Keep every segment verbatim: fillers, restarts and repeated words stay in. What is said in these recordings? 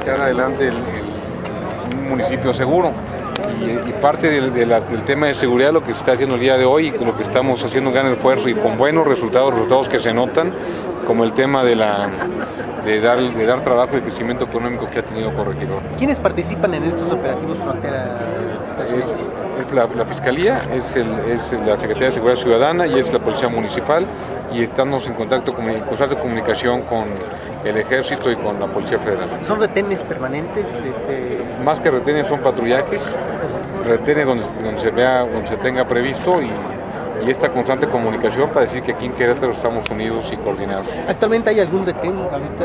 echar adelante el, el, un municipio seguro. Y, y parte del, de la, del tema de seguridad, lo que se está haciendo el día de hoy, lo que estamos haciendo un gran esfuerzo y con buenos resultados, resultados que se notan, como el tema de, la, de, dar, de dar trabajo y crecimiento económico que ha tenido Corregidora. ¿Quiénes participan en estos operativos Frontera, presidente? Es, es la, la Fiscalía, es, el, es la Secretaría de Seguridad Ciudadana y es la Policía Municipal, y estamos en contacto, en constante comunicación con el Ejército y con la Policía Federal. ¿Son retenes permanentes? Este... Más que retenes son patrullajes, retenes donde, donde se vea, donde se tenga previsto, y, y esta constante comunicación para decir que aquí en Querétaro estamos unidos y coordinados. ¿Actualmente hay algún retén? Ahorita...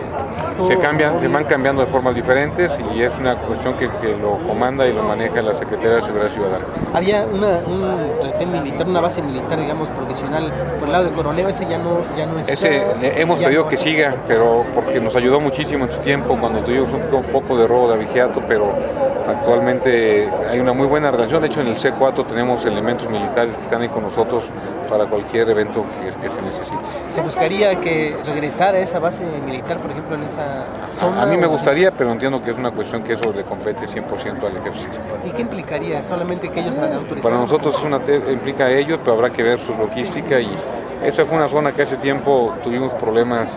Se cambian, se van cambiando de formas diferentes y es una cuestión que, que lo comanda y lo maneja la Secretaría de Seguridad Ciudadana. Había una, un retén militar, una base militar, digamos, provisional por el lado de Coronel, ese ya no, ya no está. Ese hemos pedido no... que siga, pero porque nos ayudó muchísimo en su tiempo cuando tuvimos un poco de robo de abigeato, pero actualmente hay una muy buena relación. De hecho, en el C cuatro tenemos elementos militares que están ahí con nosotros para cualquier evento que, que se necesite. ¿Se buscaría que regresara esa base militar, por ejemplo, en esa zona? A, a mí me gustaría, pero entiendo que es una cuestión que eso le compete cien por ciento al ejército. ¿Y qué implicaría? ¿Solamente que ellos autorizaran? Para nosotros es una implica a ellos, pero habrá que ver su logística, y esa fue una zona que hace tiempo tuvimos problemas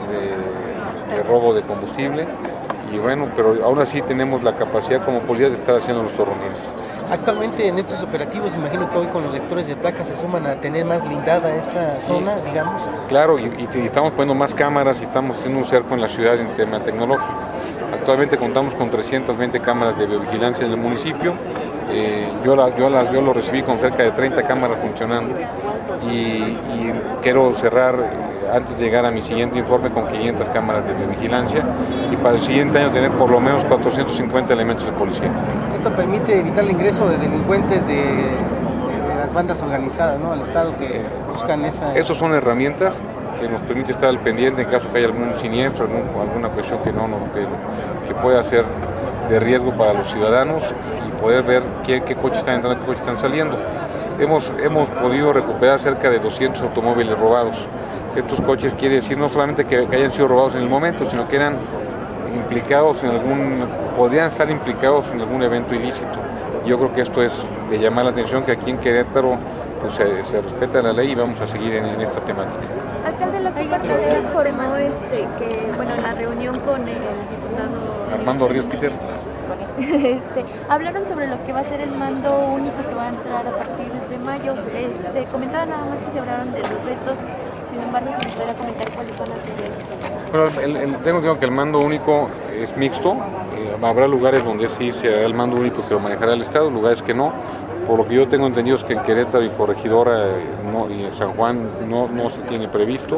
de, de robo de combustible, y bueno, pero aún así tenemos la capacidad como policía de estar haciendo nuestros reuniones. Actualmente en estos operativos, imagino que hoy con los lectores de placas se suman a tener más blindada esta zona, sí, digamos. Claro, y, y estamos poniendo más cámaras y estamos haciendo un cerco en la ciudad en tema tecnológico. Actualmente contamos con trescientas veinte cámaras de biovigilancia en el municipio. Eh, yo, la, yo, la, yo lo recibí con cerca de treinta cámaras funcionando, y, y quiero cerrar eh, antes de llegar a mi siguiente informe con quinientas cámaras de vigilancia, y para el siguiente año tener por lo menos cuatrocientos cincuenta elementos de policía. Esto permite evitar el ingreso de delincuentes de, de las bandas organizadas, ¿no?, al Estado, que buscan esa... Esas son herramientas que nos permite estar al pendiente en caso que haya algún siniestro, algún, alguna cuestión que, no, no, que, que pueda ser de riesgo para los ciudadanos, y poder ver qué, qué coches están entrando, qué coches están saliendo. Hemos, hemos podido recuperar cerca de doscientos automóviles robados. Estos coches quiere decir no solamente que, que hayan sido robados en el momento, sino que eran implicados en algún, podrían estar implicados en algún evento ilícito. Yo creo que esto es de llamar la atención, que aquí en Querétaro pues, se, se respeta la ley, y vamos a seguir en, en esta temática. Alcalde, lo que se informó este, que, bueno, en la reunión con el diputado Armando Ríos Peter, este, hablaron sobre lo que va a ser el mando único que va a entrar a partir de mayo. Este, comentaba nada más que se hablaron de los retos, sin embargo, si me podría comentar cuáles van a ser estos. Bueno, el, el, tengo que decir que el mando único es mixto. Eh, habrá lugares donde sí será el mando único que lo manejará el Estado, lugares que no. Por lo que yo tengo entendido es que en Querétaro y Corregidora eh, no, y en San Juan no, no se tiene previsto.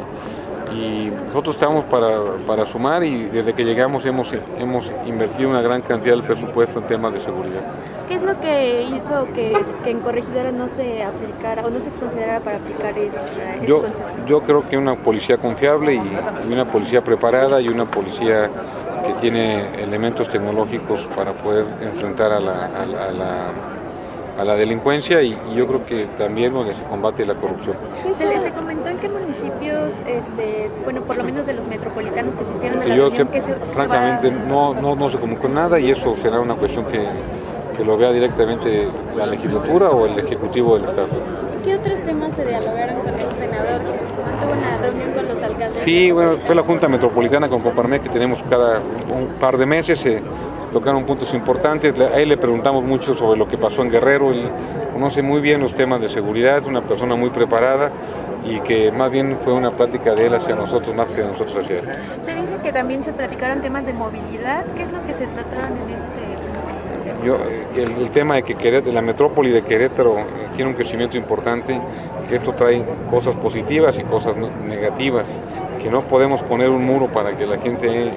Y nosotros estamos para, para sumar, y desde que llegamos hemos, hemos invertido una gran cantidad del presupuesto en temas de seguridad. ¿Qué es lo que hizo que, que en Corregidora no se aplicara o no se considerara para aplicar este, este yo, concepto? Yo creo que una policía confiable y, y una policía preparada y una policía que tiene elementos tecnológicos para poder enfrentar a la, a la, a la a la delincuencia, y, y yo creo que también donde se combate la corrupción. Se, le, se comentó en qué municipios, este, bueno, por lo menos de los metropolitanos que asistieron a la yo reunión, que, que se, francamente se va... no, no, no se comunicó nada, y eso será una cuestión que, que lo vea directamente la legislatura o el ejecutivo del Estado. ¿Qué otros temas se dialogaron con el senador que mantuvo una reunión con los alcaldes? Sí, bueno, fue la Junta Metropolitana con Coparmex que tenemos cada un par de meses. Eh, tocaron puntos importantes. A él le preguntamos mucho sobre lo que pasó en Guerrero. Él conoce muy bien los temas de seguridad, una persona muy preparada, y que más bien fue una plática de él hacia nosotros más que de nosotros hacia él. Se dice que también se platicaron temas de movilidad. ¿Qué es lo que se trataron en este, en este tema? Yo, el, el tema de que Querétaro, la metrópoli de Querétaro eh, tiene un crecimiento importante, que esto trae cosas positivas y cosas negativas, que no podemos poner un muro para que la gente eh,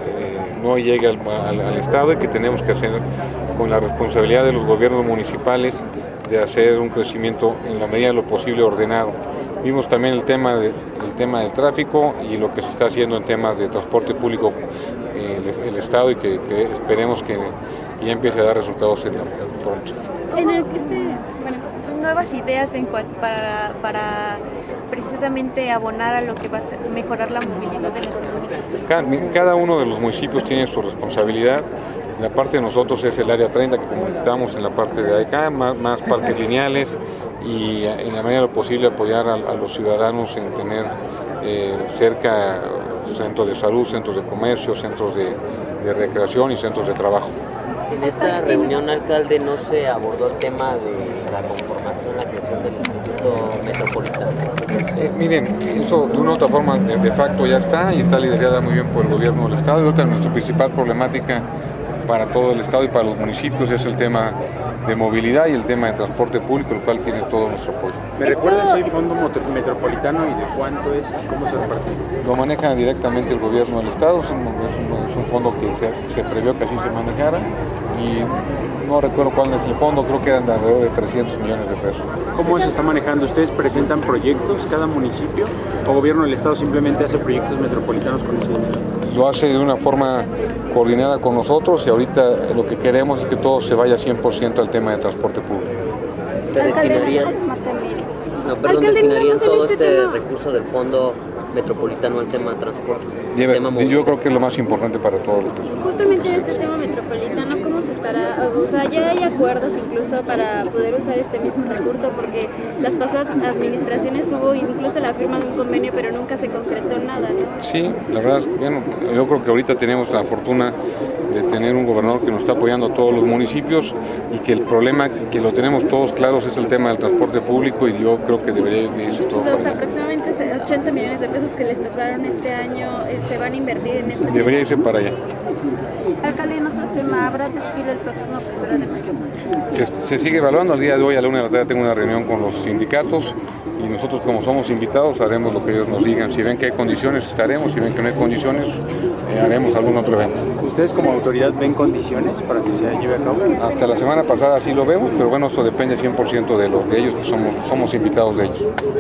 no llegue al, al, al Estado, y que tenemos que hacer con la responsabilidad de los gobiernos municipales de hacer un crecimiento en la medida de lo posible ordenado. Vimos también el tema, de, el tema del tráfico y lo que se está haciendo en temas de transporte público eh, el, el Estado, y que, que esperemos que ya empiece a dar resultados en, pronto. En el que este, bueno, un nuevas ideas en cuanto para, para precisamente abonar a lo que va a ser, mejorar la movilidad de la ciudad? Cada, cada uno de los municipios tiene su responsabilidad. La parte de nosotros es el área treinta que comentamos en la parte de acá, más, más parques lineales y en la medida de lo posible apoyar a, a los ciudadanos en tener eh, cerca centros de salud, centros de comercio, centros de, de recreación y centros de trabajo. En esta reunión, alcalde, no se abordó el tema de la conformación, la creación del Instituto Metropolitano. Eh, miren, eso de una u otra forma de, de facto ya está y está liderada muy bien por el gobierno del estado. Y ahorita nuestra principal problemática para todo el estado y para los municipios es el tema de movilidad y el tema de transporte público, el cual tiene todo nuestro apoyo. ¿Me recuerdas si hay fondo metropolitano y de cuánto es y cómo se reparte? Lo maneja directamente el gobierno del estado, es un, es un, es un fondo que se, se previó que así se manejara y no recuerdo cuál es el fondo, creo que eran de alrededor de trescientos millones de pesos. ¿Cómo se está manejando? ¿Ustedes presentan proyectos cada municipio o el gobierno del estado simplemente hace proyectos metropolitanos con ese dinero? Lo hace de una forma coordinada con nosotros y ahorita lo que queremos es que todo se vaya cien por ciento al tema de transporte público. ¿Se destinarían, no, perdón, destinarían todo este recurso del fondo metropolitano al tema de transporte? Debe, tema yo creo que es lo más importante para todos. Justamente en este tema metropolitano, ¿cómo se estará? O sea, ya hay acuerdos incluso para poder usar este mismo recurso, porque las pasadas administraciones hubo incluso la firma de un convenio, pero nunca se concretó nada, ¿no? Sí, la verdad, bueno, yo creo que ahorita tenemos la fortuna de tener un gobernador que nos está apoyando a todos los municipios y que el problema que lo tenemos todos claros es el tema del transporte público y yo creo que debería irse todo Los para allá. Aproximadamente ochenta millones de pesos que les tocaron este año eh, se van a invertir en este Debería irse para allá. Alcalde, en otro tema, ¿habrá desfile el próximo primero de mayo? Se, se sigue evaluando, el día de hoy a la una de la tarde tengo una reunión con los sindicatos y nosotros como somos invitados haremos lo que ellos nos digan. Si ven que hay condiciones estaremos, si ven que no hay condiciones eh, haremos algún otro evento. ¿Ustedes como autoridad ven condiciones para que se lleve a cabo? Hasta la semana pasada sí lo vemos, pero bueno, eso depende cien por ciento de los de ellos, que somos, somos invitados de ellos.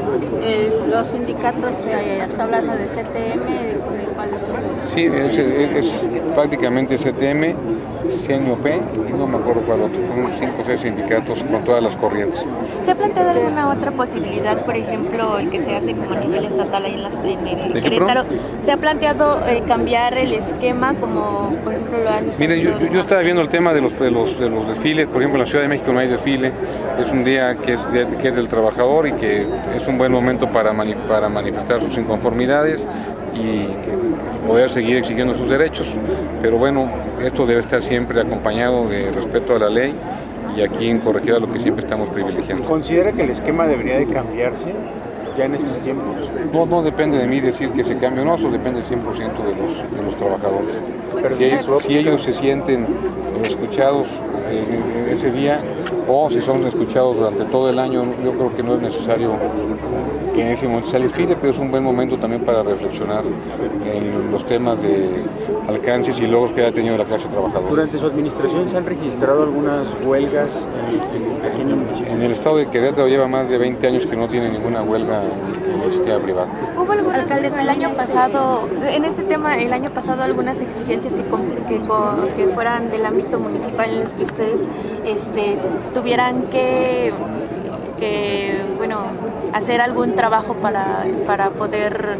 Eh, los sindicatos, eh, está hablando de C T M, ¿de, de cuáles son? Sí, es, es, es prácticamente C T M, C N O P, no me acuerdo cuál otro, unos cinco o seis sindicatos con todas las corrientes. ¿Se ha planteado alguna otra posibilidad, por ejemplo, el que se hace como a nivel estatal ahí en, las, en el Querétaro? ¿Se ha planteado eh, cambiar el esquema como, por ejemplo, lo han... Miren, yo, yo, yo estaba viendo el tema de los, de, los, de los desfiles, por ejemplo, en la Ciudad de México no hay desfile, es un día que es, de, que es del trabajador y que es un buen momento para, mani, para manifestar sus inconformidades y poder seguir exigiendo sus derechos, pero bueno, esto debe estar siempre acompañado de respeto a la ley y aquí en Corregidora lo que siempre estamos privilegiando. ¿Considera que el esquema debería de cambiarse ya en estos tiempos? No, no depende de mí decir que se cambie o no, eso depende cien por ciento de los, de los trabajadores. Pero si ellos, si ellos se sienten escuchados en ese día o si son escuchados durante todo el año, yo creo que no es necesario que en ese momento se les desfile, pero es un buen momento también para reflexionar en los temas de alcances y logros que haya tenido la clase trabajadora. ¿Durante su administración se han registrado algunas huelgas en, en, aquí en el municipio? En el estado de Querétaro lleva más de veinte años que no tiene ninguna huelga en la industria privada. ¿Hubo algunas, alcalde, el año pasado, en este tema, el año pasado algunas exigencias que, que, que fueran del ámbito municipal en los que ustedes este, tuvieran que, que, bueno, hacer algún trabajo para, para poder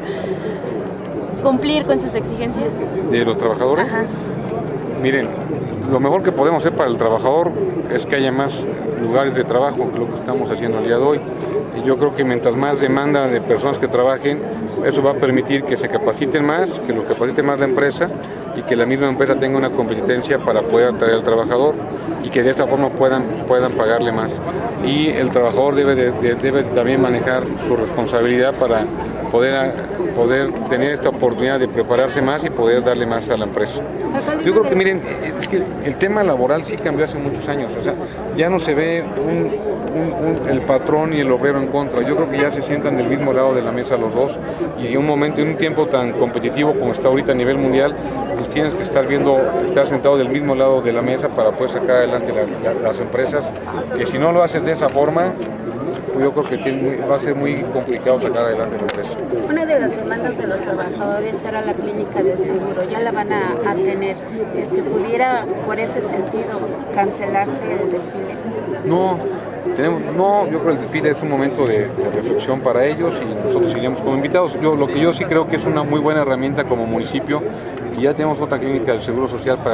cumplir con sus exigencias? ¿De los trabajadores? Ajá. Miren, lo mejor que podemos hacer para el trabajador es que haya más lugares de trabajo, lo que estamos haciendo el día de hoy. Y yo creo que mientras más demanda de personas que trabajen, eso va a permitir que se capaciten más, que lo capacite más la empresa y que la misma empresa tenga una competencia para poder atraer al trabajador y que de esa forma puedan, puedan pagarle más. Y el trabajador debe, de, de, debe también manejar su responsabilidad para poder, poder tener esta oportunidad de prepararse más y poder darle más a la empresa. Yo creo que, miren, es que el tema laboral sí cambió hace muchos años, o sea, ya no se ve un, un, un, el patrón y el obrero en contra. Yo creo que ya se sientan del mismo lado de la mesa los dos y en un momento, en un tiempo tan competitivo como está ahorita a nivel mundial, pues tienes que estar viendo, estar sentado del mismo lado de la mesa para poder sacar adelante la, la, las empresas, que si no lo haces de esa forma, pues yo creo que tiene, va a ser muy complicado sacar adelante la empresa. Una de las demandas de los trabajadores era la clínica del seguro, ya la van a, a tener. Este, ¿Pudiera, por ese sentido, cancelarse el desfile? No, Tenemos, no, yo creo que el desfile es un momento de, de reflexión para ellos y nosotros iremos como invitados. Yo, lo que yo sí creo que es una muy buena herramienta como municipio, que ya tenemos otra clínica del Seguro Social para